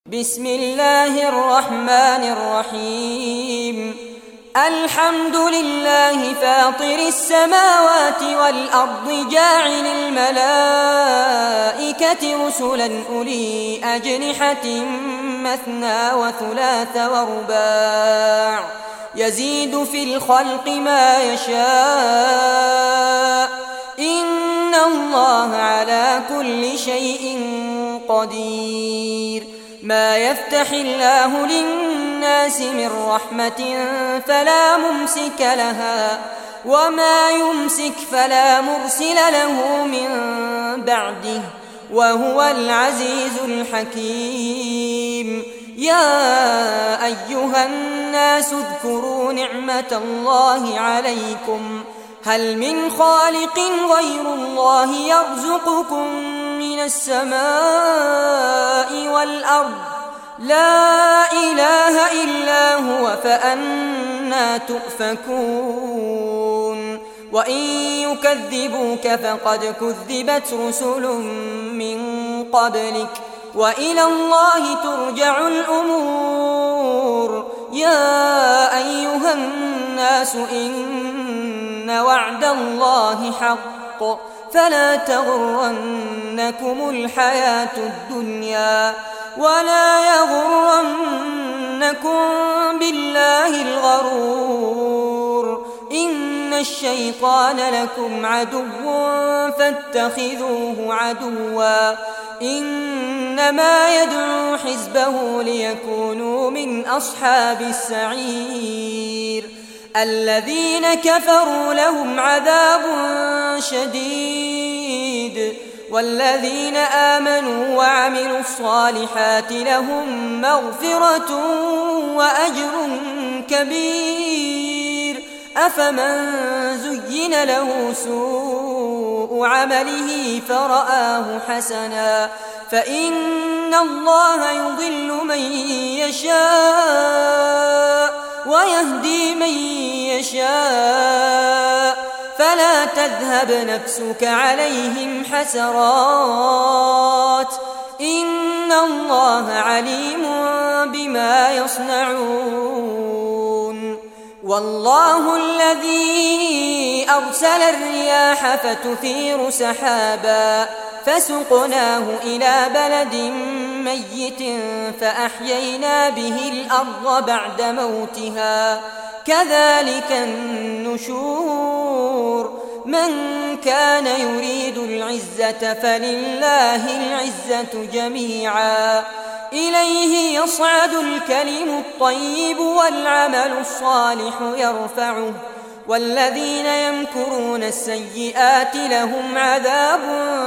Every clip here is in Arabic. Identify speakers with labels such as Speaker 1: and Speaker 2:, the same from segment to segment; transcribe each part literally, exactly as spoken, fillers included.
Speaker 1: بسم الله الرحمن الرحيم. الحمد لله فاطر السماوات والأرض جاعل الملائكة رسلا أولي أجنحة مثنى وثلاث ورباع يزيد في الخلق ما يشاء إن الله على كل شيء قدير. ما يفتح الله للناس من رحمة فلا ممسك لها وما يمسك فلا مرسل له من بعده وهو العزيز الحكيم. يا أيها الناس اذكروا نعمة الله عليكم هل من خالق غير الله يرزقكم من السماء والأرض لا إله إلا هو فأنى تؤفكون. وإن يكذبوك فقد كذبت رسل من قبلك وإلى الله ترجع الأمور. يا أيها الناس إن وعد الله حق فلا تغرنكم الحياة الدنيا ولا يغرنكم بالله الغرور. إن الشيطان لكم عدو فاتخذوه عدوا إنما يدعو حزبه ليكونوا من أصحاب السعير. الذين كفروا لهم عذاب شديد والذين آمنوا وعملوا الصالحات لهم مغفرة وأجر كبير. أفمن زين له سوء عمله فرآه حسنا فإن الله يضل من يشاء ويهدي من يشاء فلا تذهب نفسك عليهم حسرات إن الله عليم بما يصنعون. والله الذي أرسل الرياح فتثير سحابا فسقناه إلى بلد ميت فأحيينا به الأرض بعد موتها كذلك النشور. من كان يريد العزة فلله العزة جميعا إليه يصعد الكلم الطيب والعمل الصالح يرفعه والذين يمكرون السيئات لهم عذاب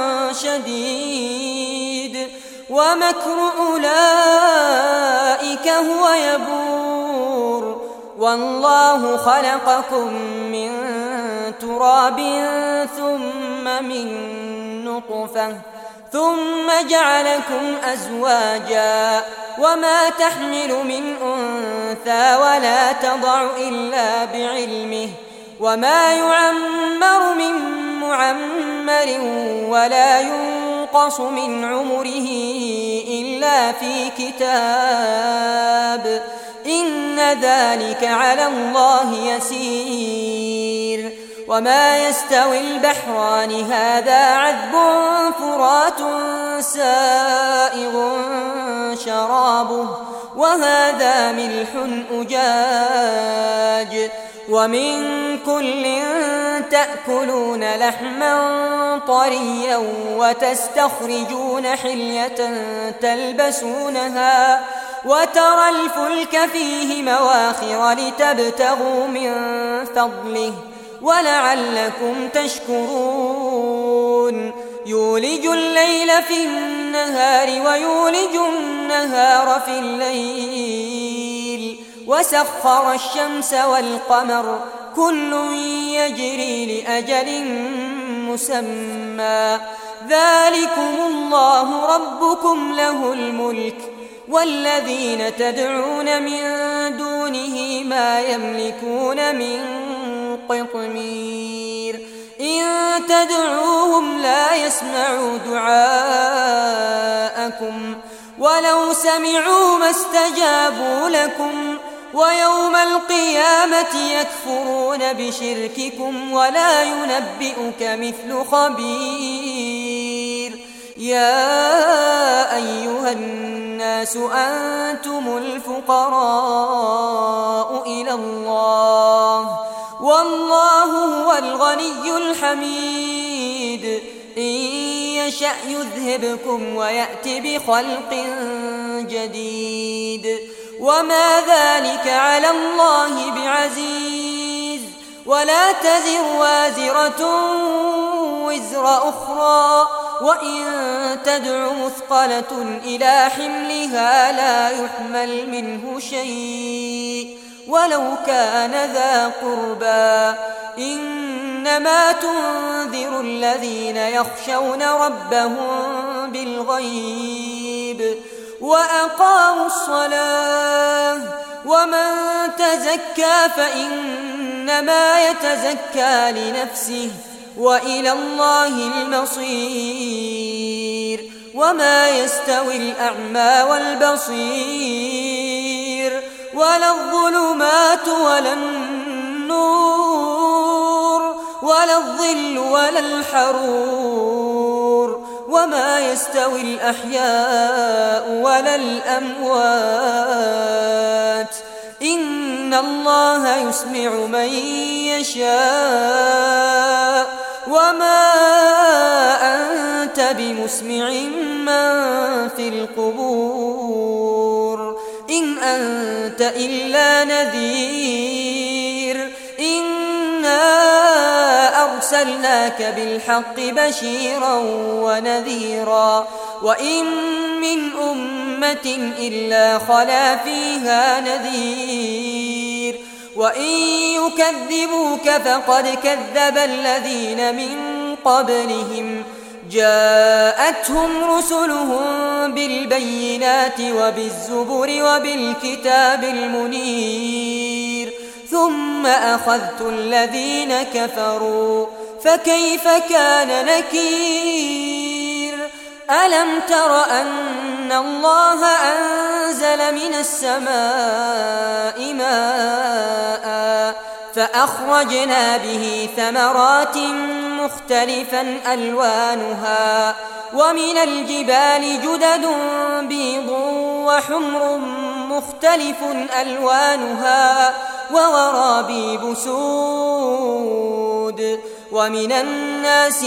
Speaker 1: شديد ومكر أولئك هو يبور. والله خلقكم من تراب ثم من نطفة ثم جعلكم أزواجا وما تحمل من أنثى ولا تضع إلا بعلمه وما يعمر من معمر ولا ينقص من عمره إلا في كتاب إن ذلك على الله يسير. وما يستوي البحران هذا عذب فرات سائغ شرابه وهذا ملح أجاج ومن كل تأكلون لحما طريا وتستخرجون حلية تلبسونها وترى الفلك فيه مواخر لتبتغوا من فضله ولعلكم تشكرون. يولج الليل في النهار ويولج النهار في الليل وسخر الشمس والقمر كل يجري لأجل مسمى ذلكم الله ربكم له الملك والذين تدعون من دونه ما يملكون من قطمير. إن تدعوهم لا يسمعوا دعاءكم ولو سمعوا ما استجابوا لكم ويوم القيامة يكفرون بشرككم ولا ينبئك مثل خبير. يا أيها الناس أنتم الفقراء إلى الله والله هو الغني الحميد. إن يشأ يذهبكم ويأت بخلق جديد وما ذلك على الله بعزيز. ولا تزر وازرة وزر أخرى وإن تدع مثقلة إلى حملها لا يحمل منه شيء ولو كان ذا قربى. إنما تنذر الذين يخشون ربهم بالغيب وأقاموا الصلاة. ومن تزكى فإنما يتزكى لنفسه وإلى الله المصير. وما يستوي الأعمى والبصير ولا الظلمات ولا النور ولا الظل ولا الحرور. وما يستوي الأحياء ولا الأموات. إن الله يسمع من يشاء وما أنت بمسمع من في القبور. إن أنت إلا نذير. إنا أرسلناك بالحق بشيرا ونذيرا وإن من أمة إلا خلا فيها نذير. وإن يكذبوك فقد كذب الذين من قبلهم جاءتهم رسلهم بالبينات وبالزبر وبالكتاب المنير ثم أخذت الذين كفروا فكيف كان نكير. ألم تر أن الله أنزل من السماء ماء فأخرجنا به ثمرات مختلفا ألوانها ومن الجبال جدد بيض وحمر مختلف ألوانها وغرابيب سود. ومن الناس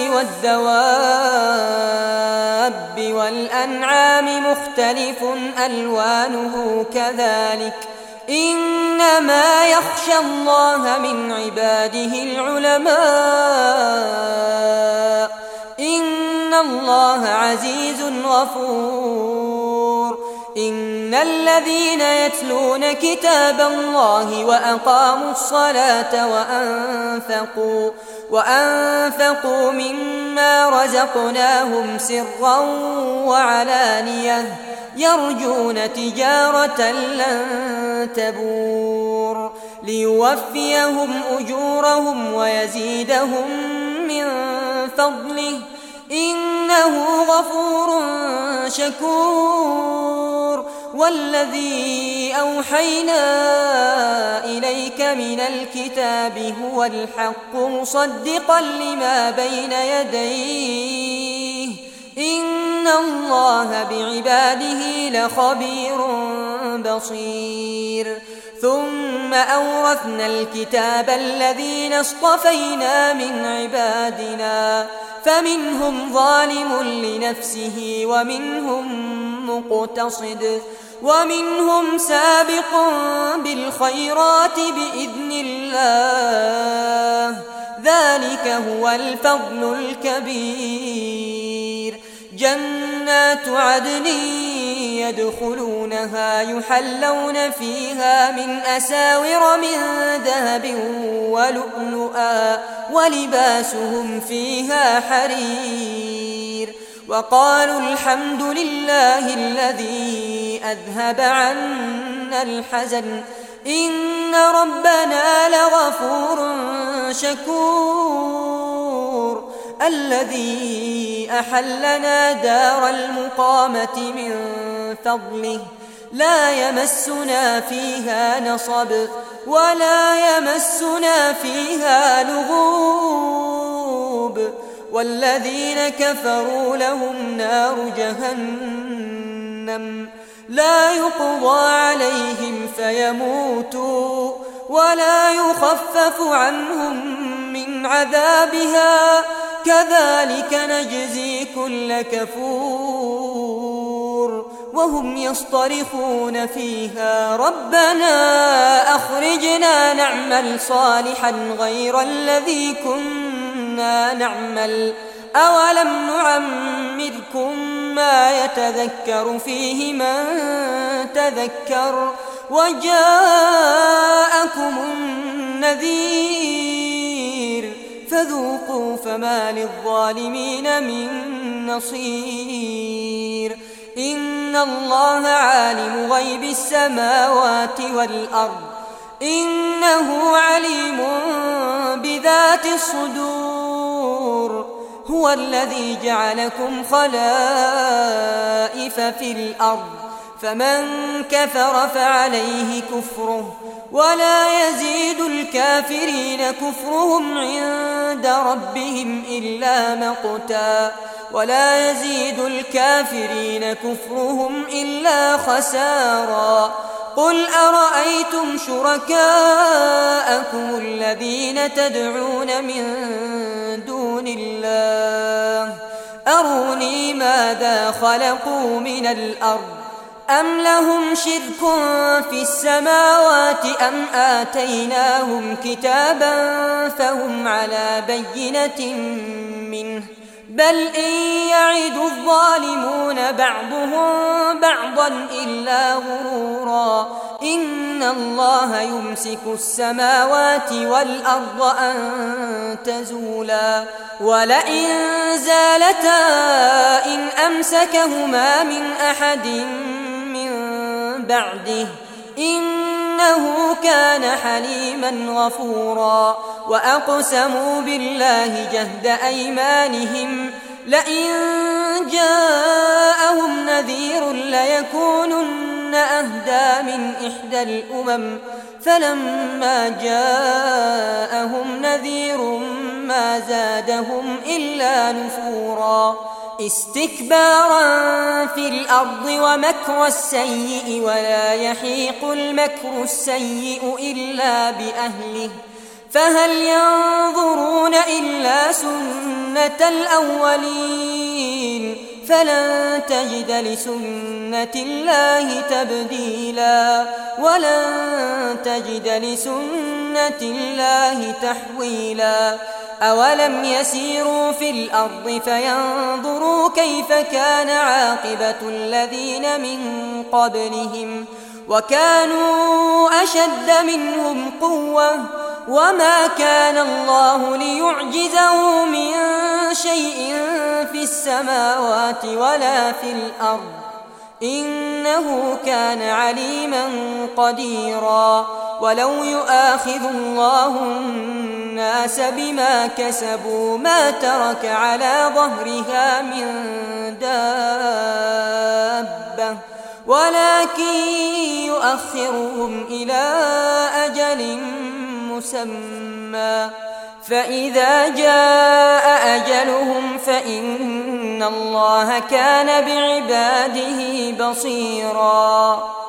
Speaker 1: والدواب والأنعام مختلف ألوانه كذلك. إنما يخشى الله من عباده العلماء. إن الله عزيز غفور. إن الذين يتلون كتاب الله وأقاموا الصلاة وأنفقوا وأنفقوا مما رزقناهم سرا وعلانية يرجون تجارة لن تبور ليوفيهم أجورهم ويزيدهم من فضله إنه غفور شكور. والذي أوحينا إليك من الكتاب هو الحق مصدقا لما بين يديه إن الله بعباده لخبير بصير. ثم أورثنا الكتاب الذين اصطفينا من عبادنا فمنهم ظالم لنفسه ومنهم مقتصد ومنهم سابق بالخيرات بإذن الله ذلك هو الفضل الكبير. جنات عدن يدخلونها يحلون فيها من أساور من ذهب ولؤلؤا ولباسهم فيها حرير. وقالوا الحمد لله الذي أذهب عنا الحزن إن ربنا لغفور شكور. الذي أحلنا دار المقامة من فضله لا يمسنا فيها نصب ولا يمسنا فيها لغوب والذين كفروا لهم نار جهنم لا يقضى عليهم فيموتوا ولا يخفف عنهم من عذابها كذلك نجزي كل كفور وهم يصطرخون فيها ربنا أخرجنا نعمل صالحا غير الذي كنا نعمل أولم نعمركم ما يتذكر فيه من تذكر وجاءكم النذير فذوقوا فما للظالمين من نصير إن الله عالم غيب السماوات والأرض إنه عليم بذات الصدور هو الذي جعلكم خلائف في الأرض فمن كفر فعليه كفره ولا يزيد الكافرين كفرهم عند ربهم إلا مقتا ولا يزيد الكافرين كفرهم إلا خسارا قل أرأيتم شركاءكم الذين تدعون من دون الله أروني ماذا خلقوا من الأرض أم لهم شرك في السماوات أم آتيناهم كتابا فهم على بينة منه بل إن يعد الظالمون بعضهم بعضا إلا غرورا إن الله يمسك السماوات والأرض أن تزولا ولئن زالتا إن أمسكهما من أحد من بعده إنه كان حليما غفورا وأقسموا بالله جهد أيمانهم لئن جاءهم نذير ليكونن أهدى من إحدى الأمم فلما جاءهم نذير ما زادهم إلا نفورا استكبارا في الأرض ومكر السيء ولا يحيق المكر السيء إلا بأهله فهل ينظرون إلا سنة الأولين فلن تجد لسنة الله تبديلا ولن تجد لسنة الله تحويلا أولم يسيروا في الأرض فينظروا كيف كان عاقبة الذين من قبلهم وكانوا أشد منهم قوة وما كان الله ليعجزه من شيء في السماوات ولا في الأرض إنه كان عليما قديرا ولو يؤاخذ الله الناس بما كسبوا ما ترك على ظهرها من دابة ولكن يؤخرهم إلى أجل مسمى فإذا جاء أجلهم فإن الله كان بعباده بصيرا.